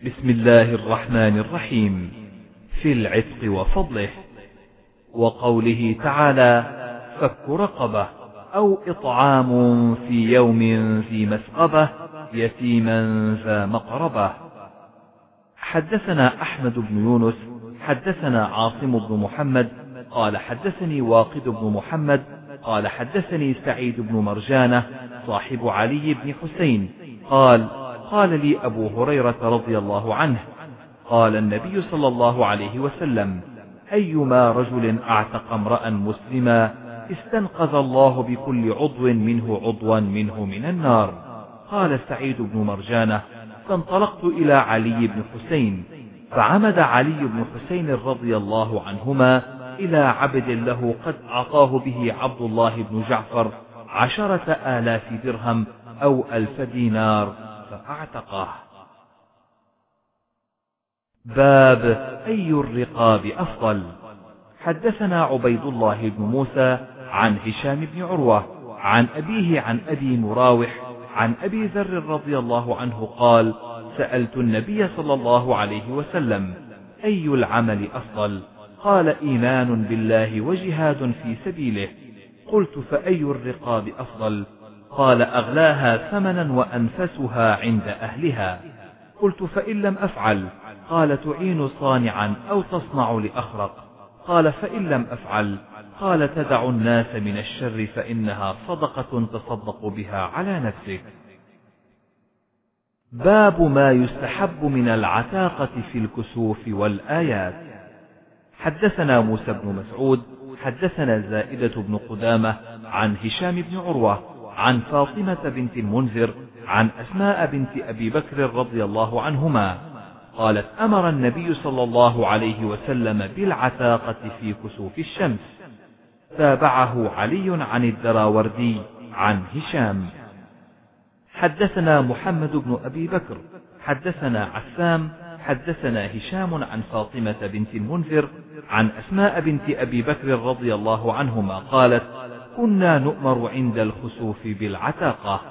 بسم الله الرحمن الرحيم. في العتق وفضله. وقوله تعالى: فك رقبة أو إطعام في يوم ذي مسغبة يتيما ذا مقربة. حدثنا أحمد بن يونس حدثنا عاصم بن محمد قال حدثني واقد بن محمد قال حدثني سعيد بن مرجانة صاحب علي بن حسين قال لي أبو هريرة رضي الله عنه: قال النبي صلى الله عليه وسلم: أيما رجل أعتق امرأ مسلما استنقذ الله بكل عضو منه من النار. قال سعيد بن مرجانة: فانطلقت إلى علي بن حسين، فعمد علي بن حسين رضي الله عنهما إلى عبد له قد أعطاه به عبد الله بن جعفر 10,000 درهم أو 1,000 دينار فأعتقه. باب أي الرقاب أفضل. حدثنا عبيد الله بن موسى عن هشام بن عروة عن أبيه عن أبي مراوح عن أبي ذر رضي الله عنه قال: سألت النبي صلى الله عليه وسلم: أي العمل أفضل؟ قال: إيمان بالله وجهاد في سبيله. قلت: فأي الرقاب أفضل؟ قال: أغلاها ثمنا وأنفسها عند أهلها. قلت: فإن لم أفعل؟ قال: تعين صانعا أو تصنع لأخرق. قال: فإن لم أفعل؟ قال: تدع الناس من الشر فإنها صدقة تصدق بها على نفسك. باب ما يستحب من العتاقة في الكسوف والآيات. حدثنا موسى بن مسعود حدثنا زائدة بن قدامة عن هشام بن عروة عن فاطمة بنت المنذر عن أسماء بنت أبي بكر رضي الله عنهما قالت: أمر النبي صلى الله عليه وسلم بالعتاقة في كسوف الشمس. تابعه علي عن الدراوردي عن هشام. حدثنا محمد بن أبي بكر حدثنا عسام حدثنا هشام عن فاطمة بنت المنذر عن أسماء بنت أبي بكر رضي الله عنهما قالت: كنا نؤمر عند الخسوف بالعتاقة.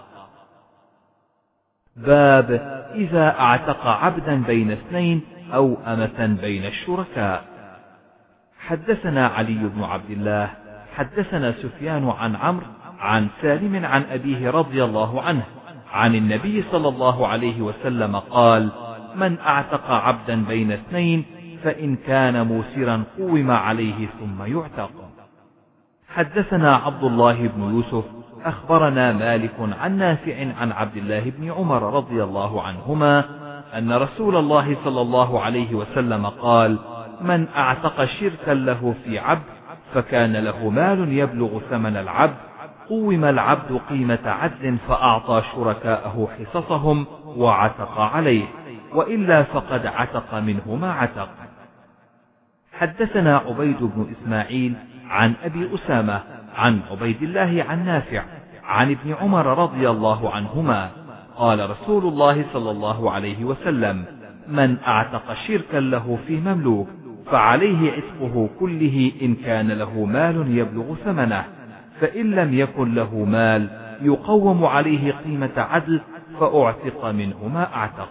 باب إذا اعتق عبدا بين اثنين أو أمة بين الشركاء. حدثنا علي بن عبد الله حدثنا سفيان عن عمرو عن سالم عن أبيه رضي الله عنه عن النبي صلى الله عليه وسلم قال: من اعتق عبدا بين اثنين فإن كان موسرا قوم عليه ثم يعتق. حدثنا عبد الله بن يوسف أخبرنا مالك عن نافع عن عبد الله بن عمر رضي الله عنهما أن رسول الله صلى الله عليه وسلم قال: من اعتق شركا له في عبد فكان له مال يبلغ ثمن العبد قوم العبد قيمة عدل فأعطى شركاءه حصصهم وعتق عليه، وإلا فقد عتق منه ما عتق. حدثنا عبيد بن إسماعيل عن أبي أسامة عن عبيد الله عن نافع عن ابن عمر رضي الله عنهما قال رسول الله صلى الله عليه وسلم: من اعتق شركا له في مملوك فعليه عتقه كله إن كان له مال يبلغ ثمنه، فإن لم يكن له مال يقوم عليه قيمة عدل فأعتق منه ما اعتق.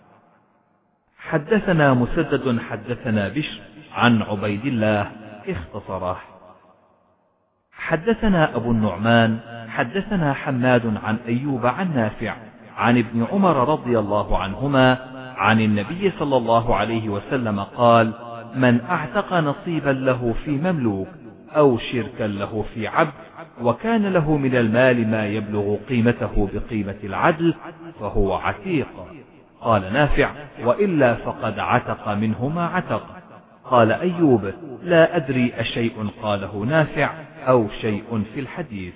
حدثنا مسدد حدثنا بشر عن عبيد الله اختصره. حدثنا أبو النعمان حدثنا حماد عن أيوب عن نافع عن ابن عمر رضي الله عنهما عن النبي صلى الله عليه وسلم قال: من اعتق نصيبا له في مملوك أو شركا له في عبد وكان له من المال ما يبلغ قيمته بقيمة العدل فهو عتيق. قال نافع: وإلا فقد عتق منه ما عتق. قال أيوب: لا أدري أشيء قاله نافع أو شيء في الحديث.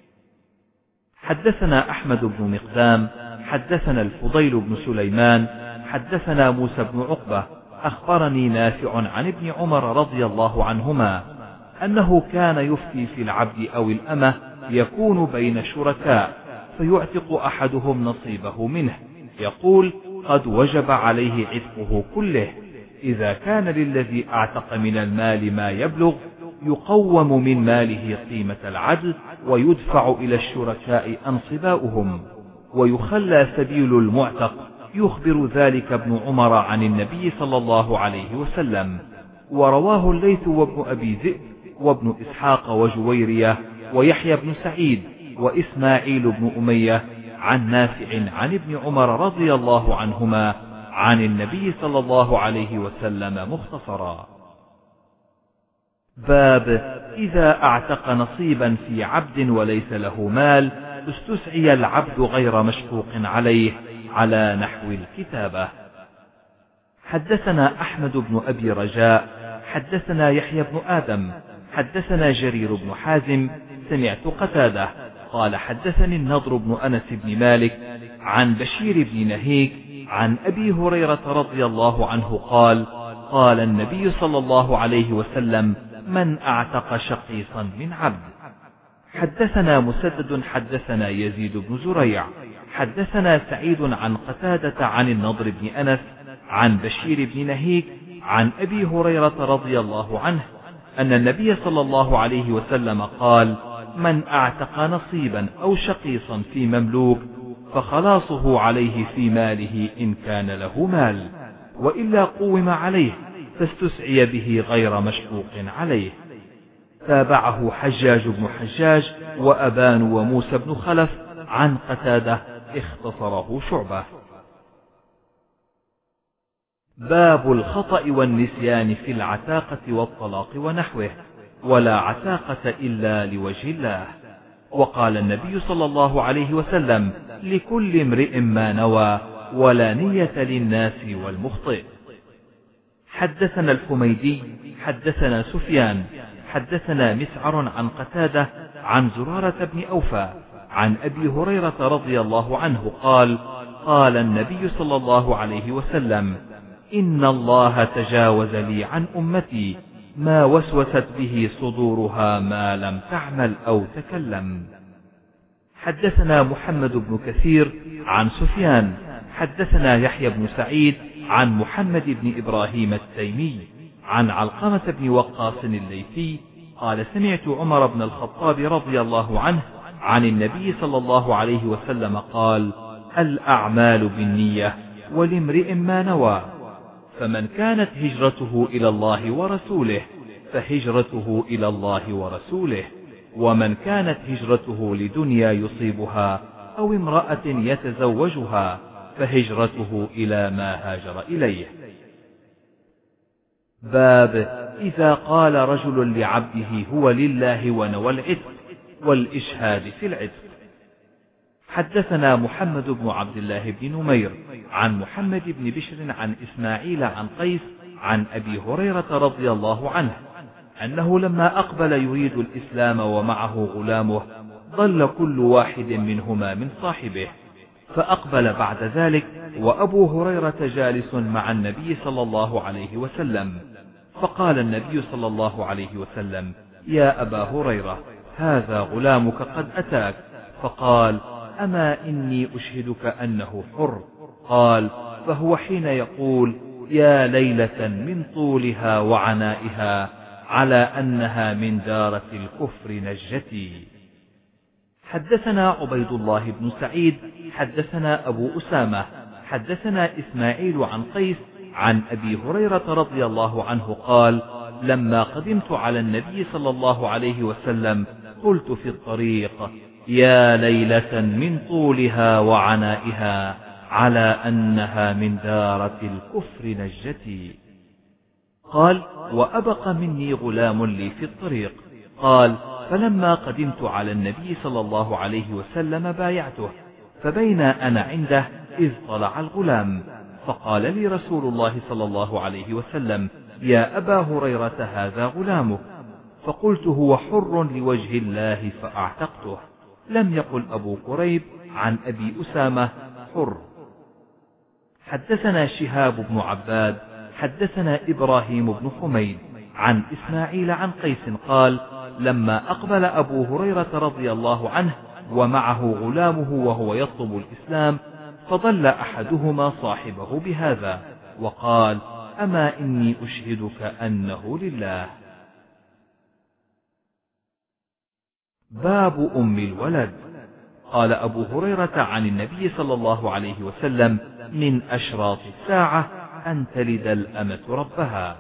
حدثنا أحمد بن مقدام حدثنا الفضيل بن سليمان حدثنا موسى بن عقبة أخبرني نافع عن ابن عمر رضي الله عنهما أنه كان يفتي في العبد أو الأمة يكون بين شركاء فيعتق أحدهم نصيبه منه، يقول: قد وجب عليه عتقه كله. إذا كان للذي اعتق من المال ما يبلغ يقوم من ماله قيمة العدل ويدفع إلى الشركاء أنصباؤهم، ويخلى سبيل المعتق يخبر ذلك ابن عمر عن النبي صلى الله عليه وسلم. ورواه الليث وابن أبي ذئب وابن إسحاق وجويرية ويحيى بن سعيد وإسماعيل بن أمية عن نافع عن ابن عمر رضي الله عنهما عن النبي صلى الله عليه وسلم مختصرا. باب إذا اعتق نصيبا في عبد وليس له مال استسعي العبد غير مشقوق عليه على نحو الكتابة. حدثنا أحمد بن أبي رجاء حدثنا يحيى بن آدم حدثنا جرير بن حازم سمعت قتادة قال حدثني النضر بن أنس بن مالك عن بشير بن نهيك عن أبي هريرة رضي الله عنه قال قال النبي صلى الله عليه وسلم من اعتق شقيصا من عبد. حدثنا مسدد حدثنا يزيد بن زريع حدثنا سعيد عن قتادة عن النضر بن أنس عن بشير بن نهيك عن أبي هريرة رضي الله عنه أن النبي صلى الله عليه وسلم قال من اعتق نصيبا أو شقيصا في مملوك فخلاصه عليه في ماله إن كان له مال، وإلا قوم عليه فاستسعي به غير مشقوق عليه. تابعه حجاج بن حجاج وأبان وموسى بن خلف عن قتادة اختصره شعبة. باب الخطأ والنسيان في العتاقة والطلاق ونحوه، ولا عتاقة إلا لوجه الله. وقال النبي صلى الله عليه وسلم لكل امرئ ما نوى ولا نية للناس والمخطئ. حدثنا الحميدي حدثنا سفيان حدثنا مسعر عن قتادة عن زرارة بن أوفى عن أبي هريرة رضي الله عنه قال قال النبي صلى الله عليه وسلم إن الله تجاوز لي عن أمتي ما وسوست به صدورها ما لم تعمل أو تكلم. حدثنا محمد بن كثير عن سفيان حدثنا يحيى بن سعيد عن محمد بن إبراهيم التيمي عن علقمة بن وقاص الليثي قال سمعت عمر بن الخطاب رضي الله عنه عن النبي صلى الله عليه وسلم قال الأعمال بالنية ولامرئ ما نوى، فمن كانت هجرته إلى الله ورسوله فهجرته إلى الله ورسوله، ومن كانت هجرته لدنيا يصيبها أو امرأة يتزوجها فهجرته إلى ما هاجر إليه. باب إذا قال رجل لعبده هو لله ونوى العتق والإشهاد في العتق. حدثنا محمد بن عبد الله بن نمير عن محمد بن بشر عن إسماعيل عن قيس عن أبي هريرة رضي الله عنه أنه لما أقبل يريد الإسلام ومعه غلامه ضل كل واحد منهما من صاحبه، فأقبل بعد ذلك وأبو هريرة جالس مع النبي صلى الله عليه وسلم، فقال النبي صلى الله عليه وسلم يا أبا هريرة هذا غلامك قد أتاك، فقال أما إني أشهدك أنه حر، قال فهو حين يقول يا ليلة من طولها وعنائها على أنها من دارة الكفر نجتي. حدثنا عبيد الله بن سعيد حدثنا أبو أسامة حدثنا إسماعيل عن قيس عن أبي هريرة رضي الله عنه قال لما قدمت على النبي صلى الله عليه وسلم قلت في الطريق يا ليلة من طولها وعنائها على أنها من دارة الكفر نجتي. قال وأبق مني غلام لي في الطريق، قال فلما قدمت على النبي صلى الله عليه وسلم بايعته، فبين أنا عنده إذ طلع الغلام، فقال لي رسول الله صلى الله عليه وسلم يا أبا هريرة هذا غلامك، فقلت هو حر لوجه الله فأعتقته. لم يقل أبو قريب عن أبي أسامة حر. حدثنا شهاب بن عباد حدثنا إبراهيم بن حميد عن إسماعيل عن قيس قال لما أقبل أبو هريرة رضي الله عنه ومعه غلامه وهو يطلب الإسلام، فضل أحدهما صاحبه بهذا وقال أما إني أشهدك أنه لله. باب أم الولد. قال أبو هريرة عن النبي صلى الله عليه وسلم من أشراط الساعة أن تلد الأمة ربها.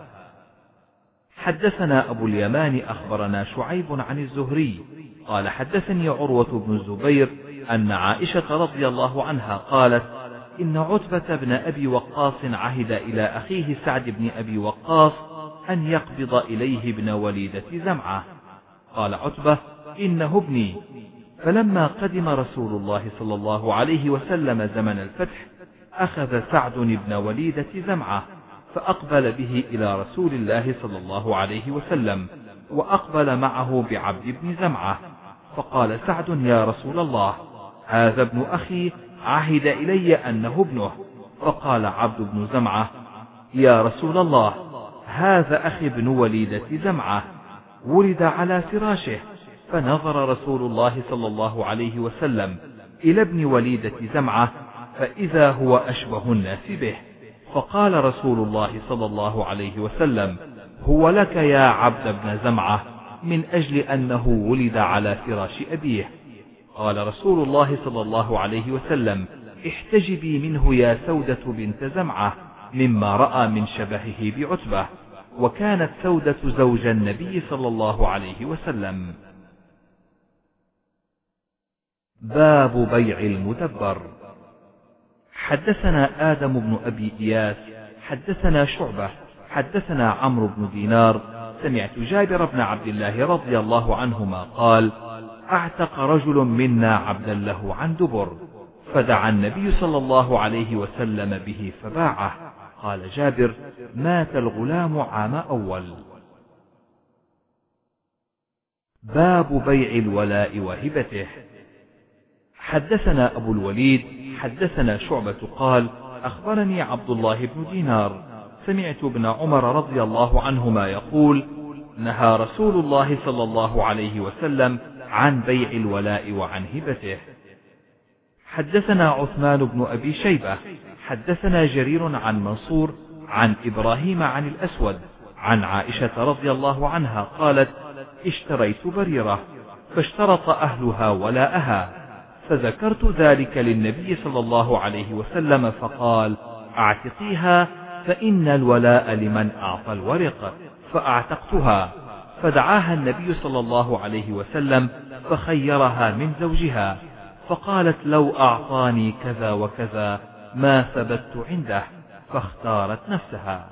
حدثنا أبو اليمان أخبرنا شعيب عن الزهري قال حدثني عروة بن الزبير أن عائشة رضي الله عنها قالت إن عتبة بن أبي وقاص عهد إلى أخيه سعد بن أبي وقاص أن يقبض إليه ابن وليدة زمعة. قال عتبة إنه ابني. فلما قدم رسول الله صلى الله عليه وسلم زمن الفتح أخذ سعد ابن وليدة زمعة فأقبل به إلى رسول الله صلى الله عليه وسلم، وأقبل معه بعبد بن زمعة، فقال سعد يا رسول الله هذا ابن أخي عهد إلي أنه ابنه. فقال عبد بن زمعة يا رسول الله هذا أخي ابن وليدة زمعة ولد على فراشه. فنظر رسول الله صلى الله عليه وسلم إلى ابن وليدة زمعة فإذا هو أشبه الناس به، فقال رسول الله صلى الله عليه وسلم هو لك يا عبد بن زمعة من أجل أنه ولد على فراش أبيه. قال رسول الله صلى الله عليه وسلم احتجبي منه يا سودة بنت زمعة مما رأى من شبهه بعتبة. وكانت سودة زوج النبي صلى الله عليه وسلم. باب بيع المدبر. حدثنا آدم بن أبي إياس حدثنا شعبة حدثنا عمرو بن دينار سمعت جابر بن عبد الله رضي الله عنهما قال اعتق رجل منا عبدا له عن دبر، فدعا النبي صلى الله عليه وسلم به فباعه. قال جابر مات الغلام عام أول. باب بيع الولاء وهبته. حدثنا أبو الوليد حدثنا شعبة قال أخبرني عبد الله بن دينار سمعت ابن عمر رضي الله عنهما يقول نهى رسول الله صلى الله عليه وسلم عن بيع الولاء وعن هبته. حدثنا عثمان بن أبي شيبة حدثنا جرير عن منصور عن إبراهيم عن الأسود عن عائشة رضي الله عنها قالت اشتريت بريرة فاشترط أهلها ولاءها، فذكرت ذلك للنبي صلى الله عليه وسلم فقال اعتقيها فإن الولاء لمن أعطى الورق، فأعتقتها. فدعاها النبي صلى الله عليه وسلم فخيرها من زوجها، فقالت لو أعطاني كذا وكذا ما ثبت عنده، فاختارت نفسها.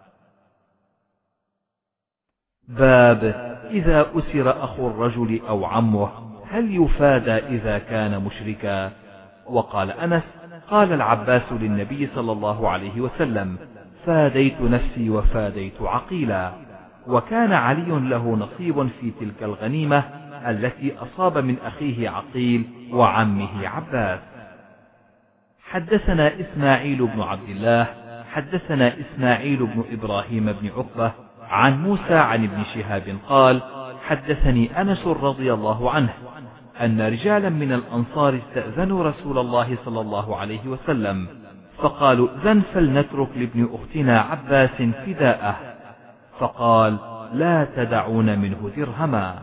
باب إذا أسر أخو الرجل أو عمه هل يفادى إذا كان مشركا؟ وقال أنس قال العباس للنبي صلى الله عليه وسلم فاديت نفسي وفاديت عقيلا. وكان علي له نصيب في تلك الغنيمة التي أصاب من أخيه عقيل وعمه عباس. حدثنا إسماعيل بن عبد الله حدثنا إسماعيل بن إبراهيم بن عقبة عن موسى عن ابن شهاب قال حدثني أنس رضي الله عنه أن رجالا من الأنصار استأذنوا رسول الله صلى الله عليه وسلم فقالوا ائذن فلنترك لابن أختنا عباس فداءه، فقال لا تدعون منه درهما.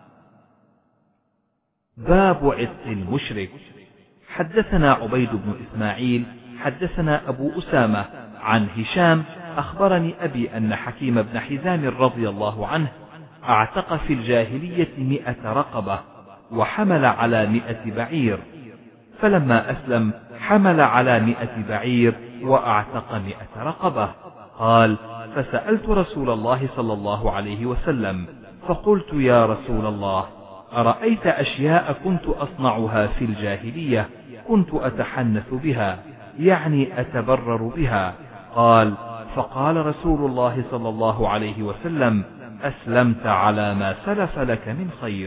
باب عتق المشرك. حدثنا عبيد بن إسماعيل حدثنا أبو أسامة عن هشام أخبرني أبي أن حكيم بن حزام رضي الله عنه اعتق في الجاهلية 100 رقبة وحمل على 100 بعير، فلما أسلم حمل على 100 بعير وأعتق 100 رقبة. قال فسألت رسول الله صلى الله عليه وسلم فقلت يا رسول الله أرأيت أشياء كنت أصنعها في الجاهلية كنت أتحنث بها يعني أتبرر بها؟ قال فقال رسول الله صلى الله عليه وسلم أسلمت على ما سلف لك من خير.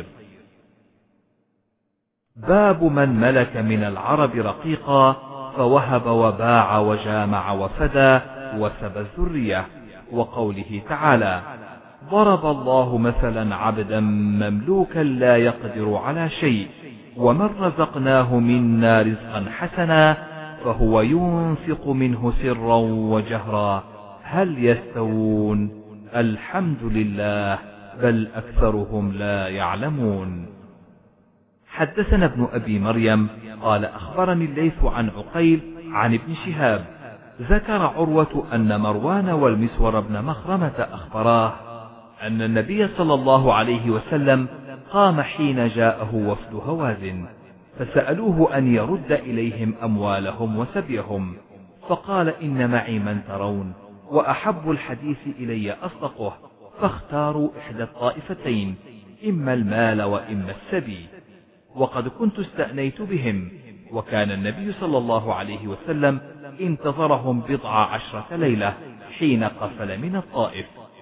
باب من ملك من العرب رقيقا فوهب وباع وجامع وفدى وسبى الذرية، وقوله تعالى ضرب الله مثلا عبدا مملوكا لا يقدر على شيء ومن رزقناه منا رزقا حسنا فهو ينفق منه سرا وجهرا هل يستوون الحمد لله بل أكثرهم لا يعلمون. حدثنا ابن أبي مريم قال أخبرني الليث عن عقيل عن ابن شهاب ذكر عروة أن مروان والمسور بن مخرمة أخبراه أن النبي صلى الله عليه وسلم قام حين جاءه وفد هوازن فسألوه أن يرد إليهم أموالهم وسبيهم، فقال إن معي من ترون، وأحب الحديث إلي أصدقه، فاختاروا إحدى الطائفتين، إما المال وإما السبي. وقد كنت استأنيت بهم، وكان النبي صلى الله عليه وسلم انتظرهم 14 ليلة حين قفل من الطائف،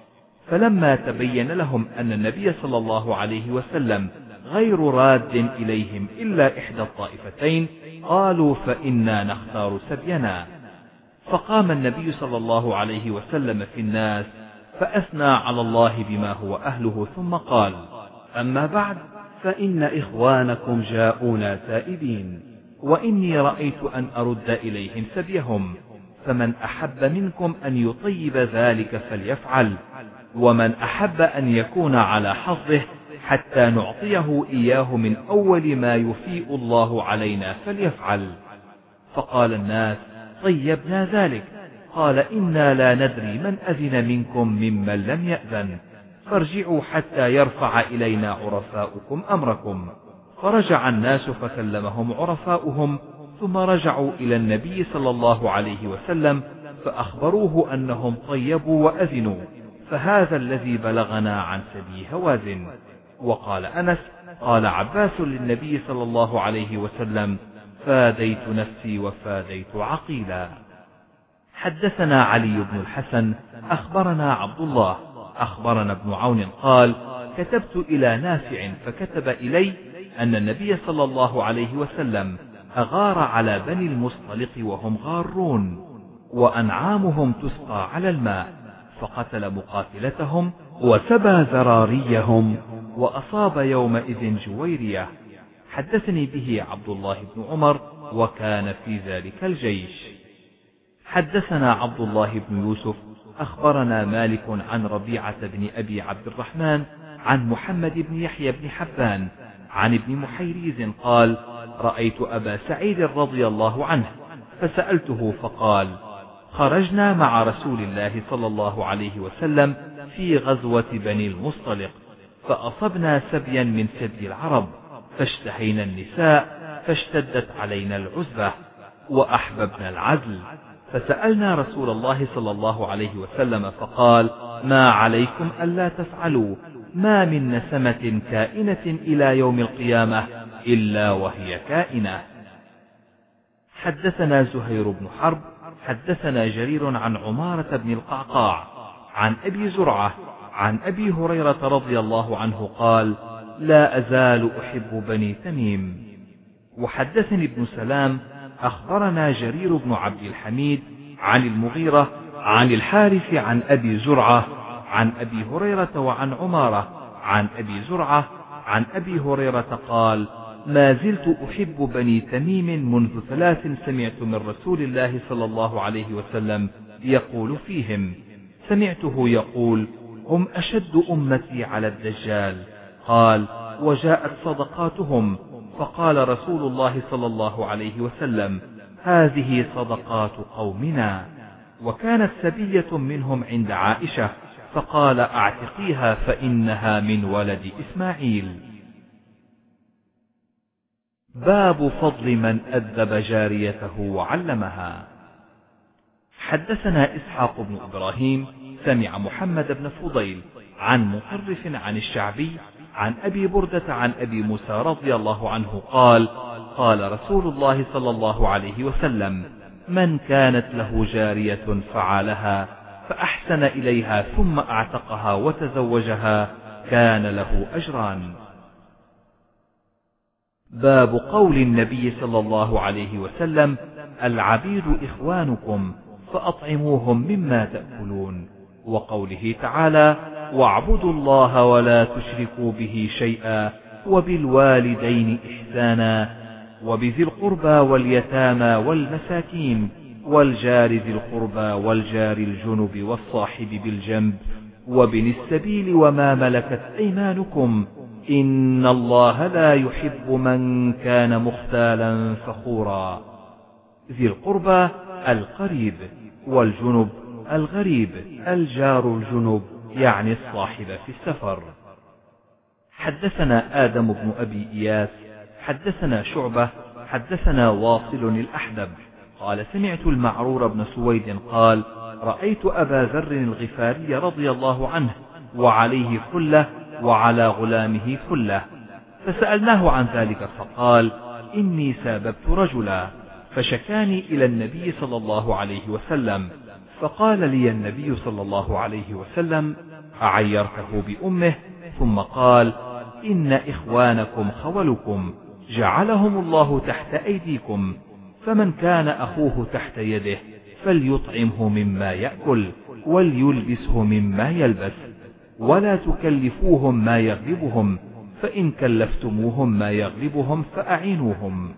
فلما تبين لهم أن النبي صلى الله عليه وسلم غير راد إليهم إلا إحدى الطائفتين قالوا فإنا نختار سبينا. فقام النبي صلى الله عليه وسلم في الناس فأثنى على الله بما هو أهله، ثم قال: أما بعد، فإن إخوانكم جاءونا تائبين، وإني رأيت أن أرد إليهم سبيهم، فمن أحب منكم أن يطيب ذلك فليفعل، ومن أحب أن يكون على حظه حتى نعطيه إياه من أول ما يفيء الله علينا فليفعل. فقال الناس: طيبنا ذلك. قال: إنا لا ندري من أذن منكم ممن لم يأذن، فارجعوا حتى يرفع إلينا عرفاؤكم أمركم. فرجع الناس فكلمهم عرفاؤهم، ثم رجعوا إلى النبي صلى الله عليه وسلم فأخبروه أنهم طيبوا وأذنوا، فهذا الذي بلغنا عن سبي هوازن. وقال أنس: قال عباس للنبي صلى الله عليه وسلم: فاديت نفسي وفاديت عقيلا. حدثنا علي بن الحسن أخبرنا عبد الله أخبرنا ابن عون قال: كتبت إلى نافع فكتب إلي أن النبي صلى الله عليه وسلم أغار على بني المصطلق وهم غارون، وأنعامهم تسقى على الماء، فقتل مقاتلتهم وسبى ذراريهم، وأصاب يومئذ جويرية. حدثني به عبد الله بن عمر، وكان في ذلك الجيش. حدثنا عبد الله بن يوسف أخبرنا مالك عن ربيعة بن أبي عبد الرحمن عن محمد بن يحيى بن حبان عن ابن محيريز قال: رأيت أبا سعيد رضي الله عنه فسألته فقال: خرجنا مع رسول الله صلى الله عليه وسلم في غزوة بني المصطلق، فأصبنا سبيا من سبي العرب، فاشتهينا النساء، فاشتدت علينا العزبة، وأحببنا العزل، فسألنا رسول الله صلى الله عليه وسلم فقال: ما عليكم ألا تفعلوا، ما من نسمة كائنة إلى يوم القيامة إلا وهي كائنة. حدثنا زهير بن حرب حدثنا جرير عن عمارة بن القعقاع عن أبي زرعة عن أبي هريرة رضي الله عنه قال: لا أزال أحب بني تميم. وحدثني ابن سلام أخبرنا جرير بن عبد الحميد عن المغيرة عن الحارث عن أبي زرعة عن أبي هريرة وعن عمارة عن أبي زرعة عن أبي هريرة قال: ما زلت أحب بني تميم منذ 3 سمعت من رسول الله صلى الله عليه وسلم يقول فيهم. سمعته يقول: هم أشد أمتي على الدجال. قال: وجاءت صدقاتهم، فقال رسول الله صلى الله عليه وسلم: هذه صدقات قومنا. وكانت سبية منهم عند عائشة، فقال: اعتقيها فإنها من ولد إسماعيل. باب فضل من أدب جاريته وعلمها. حدثنا إسحاق بن إبراهيم سمع محمد بن فضيل عن مطرف عن الشعبي عن أبي بردة عن أبي موسى رضي الله عنه قال: قال رسول الله صلى الله عليه وسلم: من كانت له جارية فعالها فأحسن إليها ثم أعتقها وتزوجها كان له أجران. باب قول النبي صلى الله عليه وسلم: العبيد إخوانكم فأطعموهم مما تأكلون، وقوله تعالى: واعبدوا الله ولا تشركوا به شيئا وبالوالدين إحسانا وبذي القربى واليتامى والمساكين والجار ذي القربى والجار الجنب والصاحب بالجنب وابن السبيل وما ملكت أيمانكم إن الله لا يحب من كان مختالا فخورا. ذي القربى القريب، والجنب الغريب، الجار الجنب يعني الصاحب في السفر. حدثنا آدم بن أبي إياس حدثنا شعبة حدثنا واصل الأحدب قال سمعت المعرور بن سويد قال رأيت أبا ذر الغفاري رضي الله عنه وعليه حلة وعلى غلامه حلة، فسألناه عن ذلك فقال إني ساببت رجلا فشكاني إلى النبي صلى الله عليه وسلم، فقال لي النبي صلى الله عليه وسلم أعيرته بأمه؟ ثم قال إن إخوانكم خولكم جعلهم الله تحت أيديكم، فمن كان أخوه تحت يده فليطعمه مما يأكل وليلبسه مما يلبس، ولا تكلفوهم ما يغلبهم، فإن كلفتموهم ما يغلبهم فأعينوهم.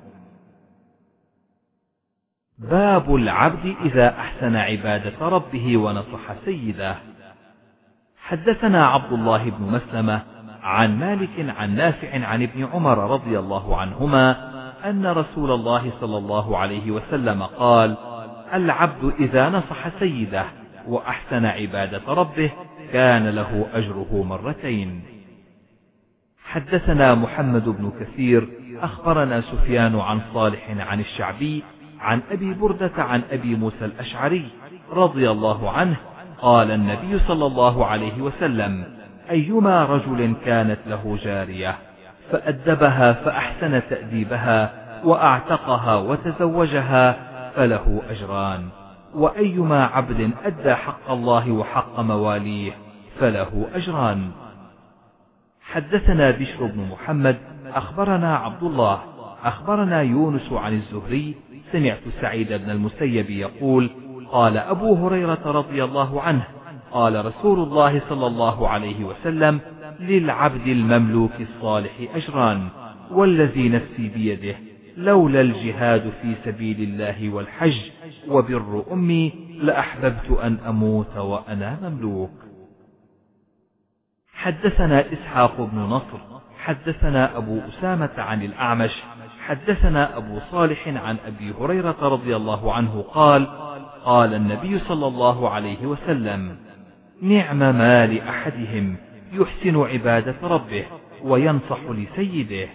باب العبد إذا أحسن عبادة ربه ونصح سيده. حدثنا عبد الله بن مسلمة عن مالك عن نافع عن ابن عمر رضي الله عنهما أن رسول الله صلى الله عليه وسلم قال العبد إذا نصح سيده وأحسن عبادة ربه كان له أجره مرتين. حدثنا محمد بن كثير أخبرنا سفيان عن صالح عن الشعبي عن أبي بردة عن أبي موسى الأشعري رضي الله عنه قال النبي صلى الله عليه وسلم أيما رجل كانت له جارية فأدبها فأحسن تأديبها وأعتقها وتزوجها فله أجران، وأيما عبد أدى حق الله وحق مواليه فله أجران. حدثنا بشر بن محمد أخبرنا عبد الله أخبرنا يونس عن الزهري سمعت سعيد بن المسيب يقول قال أبو هريرة رضي الله عنه قال رسول الله صلى الله عليه وسلم للعبد المملوك الصالح أجران، والذي نفسي بيده لولا الجهاد في سبيل الله والحج وبر أمي لأحببت أن أموت وأنا مملوك. حدثنا إسحاق بن نصر حدثنا أبو أسامة عن الأعمش حدثنا أبو صالح عن أبي هريرة رضي الله عنه قال قال النبي صلى الله عليه وسلم نعم ما لأحدهم يحسن عبادة ربه وينصح لسيده.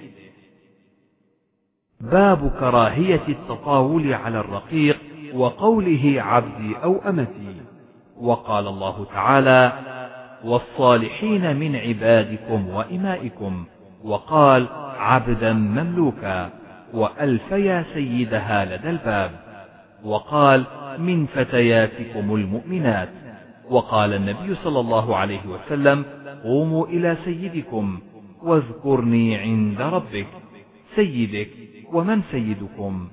باب كراهية التطاول على الرقيق وقوله عبدي أو أمتي. وقال الله تعالى والصالحين من عبادكم وإمائكم، وقال عبدا مملوكا، وألف يا سيدها لدى الباب، وقال من فتياتكم المؤمنات، وقال النبي صلى الله عليه وسلم قوموا إلى سيدكم واذكرني عند ربك. سيدك ومن سيدكم؟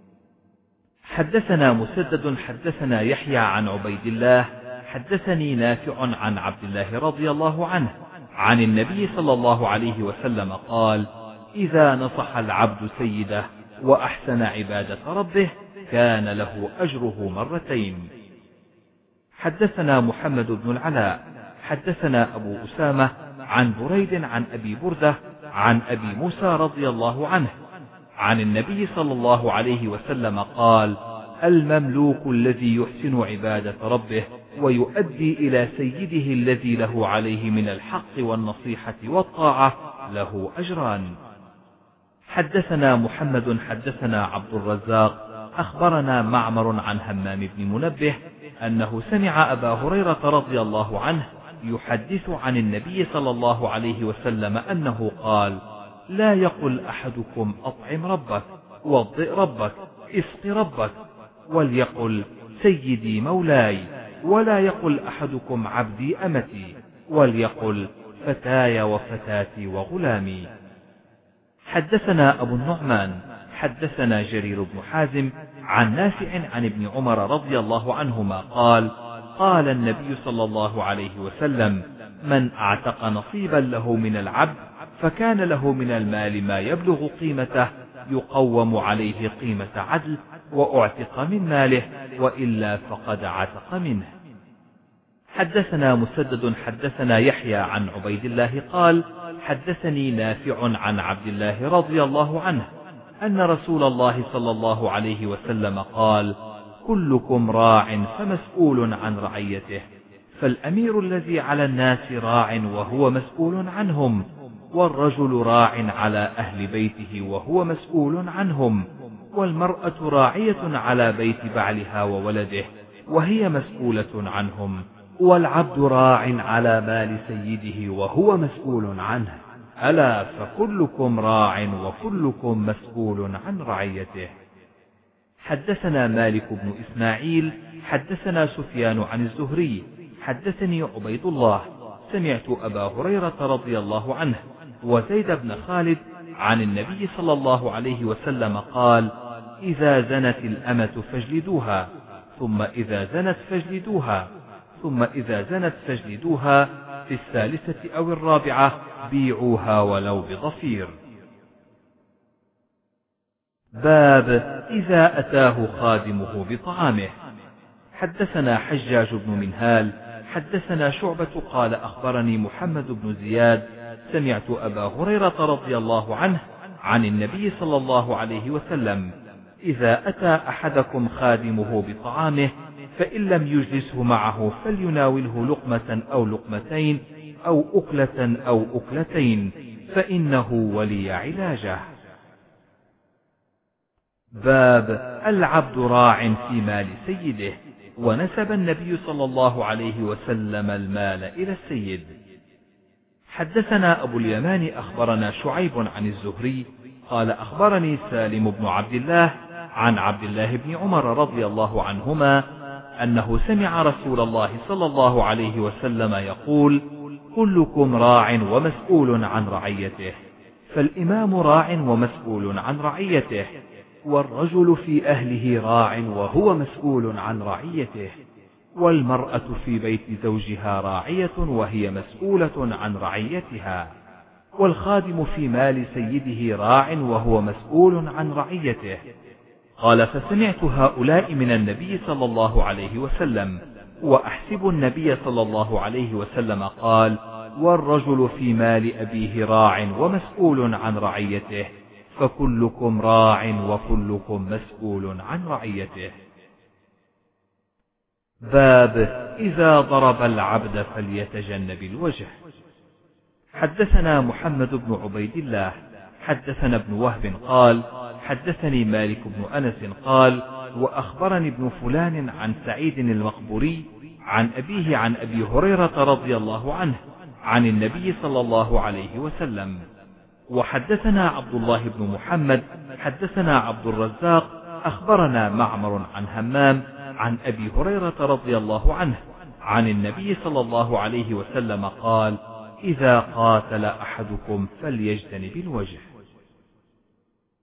حدثنا مسدد حدثنا يحيى عن عبيد الله حدثني نافع عن عبد الله رضي الله عنه عن النبي صلى الله عليه وسلم قال إذا نصح العبد سيده وأحسن عبادة ربه كان له أجره مرتين. حدثنا محمد بن العلاء حدثنا أبو أسامة عن بريد عن أبي بردة عن أبي موسى رضي الله عنه عن النبي صلى الله عليه وسلم قال المملوك الذي يحسن عبادة ربه ويؤدي إلى سيده الذي له عليه من الحق والنصيحة والطاعة له أجران. حدثنا محمد حدثنا عبد الرزاق أخبرنا معمر عن همام بن منبه أنه سمع أبا هريرة رضي الله عنه يحدث عن النبي صلى الله عليه وسلم أنه قال لا يقل أحدكم أطعم ربك وضئ ربك اسق ربك، وليقل سيدي مولاي، ولا يقل أحدكم عبدي أمتي، وليقل فتاي وفتاتي وغلامي. حدثنا أبو النعمان حدثنا جرير بن حازم عن نافع عن ابن عمر رضي الله عنهما قال قال النبي صلى الله عليه وسلم من أعتق نصيبا له من العبد فكان له من المال ما يبلغ قيمته يقوم عليه قيمة عدل وأعتق من ماله، وإلا فقد عتق منه. حدثنا مسدد حدثنا يحيى عن عبيد الله قال حدثني نافع عن عبد الله رضي الله عنه أن رسول الله صلى الله عليه وسلم قال: كلكم راع فمسؤول عن رعيته، فالأمير الذي على الناس راع وهو مسؤول عنهم، والرجل راع على أهل بيته وهو مسؤول عنهم، والمرأة راعية على بيت بعلها وولده وهي مسؤولة عنهم، والعبد راع على مال سيده وهو مسؤول عنه، ألا فكلكم راع وكلكم مسؤول عن رعيته. حدثنا مالك بن إسماعيل حدثنا سفيان عن الزهري حدثني عبيد الله سمعت أبا هريرة رضي الله عنه وزيد بن خالد عن النبي صلى الله عليه وسلم قال: إذا زنت الأمة فاجلدوها، ثم إذا زنت فاجلدوها، ثم إذا زنت فاجلدوها، في الثالثة أو الرابعة بيعوها ولو بضفير. باب إذا أتاه خادمه بطعامه. حدثنا حجاج بن منهال حدثنا شعبة قال أخبرني محمد بن زياد سمعت أبا هريرة رضي الله عنه عن النبي صلى الله عليه وسلم: إذا أتى أحدكم خادمه بطعامه فإن لم يجلسه معه فليناوله لقمة أو لقمتين أو أكلة أو أكلتين، فإنه ولي علاجه. باب العبد راع في مال سيده. ونسب النبي صلى الله عليه وسلم المال إلى السيد. حدثنا أبو اليمان أخبرنا شعيب عن الزهري قال أخبرني سالم بن عبد الله عن عبد الله بن عمر رضي الله عنهما أنه سمع رسول الله صلى الله عليه وسلم يقول: كلكم راع ومسؤول عن رعيته، فالإمام راع ومسؤول عن رعيته، والرجل في أهله راع وهو مسؤول عن رعيته، والمرأة في بيت زوجها راعية وهي مسؤولة عن رعيتها، والخادم في مال سيده راع وهو مسؤول عن رعيته. قال: فسمعت هؤلاء من النبي صلى الله عليه وسلم، وأحسب النبي صلى الله عليه وسلم قال: والرجل في مال أبيه راع ومسؤول عن رعيته، فكلكم راع وكلكم مسؤول عن رعيته. باب إذا ضرب العبد فليتجنب الوجه. حدثنا محمد بن عبيد الله حدثنا ابن وهب قال: حدثني مالك بن أنس قال: وأخبرني ابن فلان عن سعيد المقبوري عن أبيه عن أبي هريرة رضي الله عنه عن النبي صلى الله عليه وسلم. وحدثنا عبد الله بن محمد حدثنا عبد الرزاق أخبرنا معمر عن همام عن أبي هريرة رضي الله عنه عن النبي صلى الله عليه وسلم قال: إذا قاتل أحدكم فليجتنب الوجه.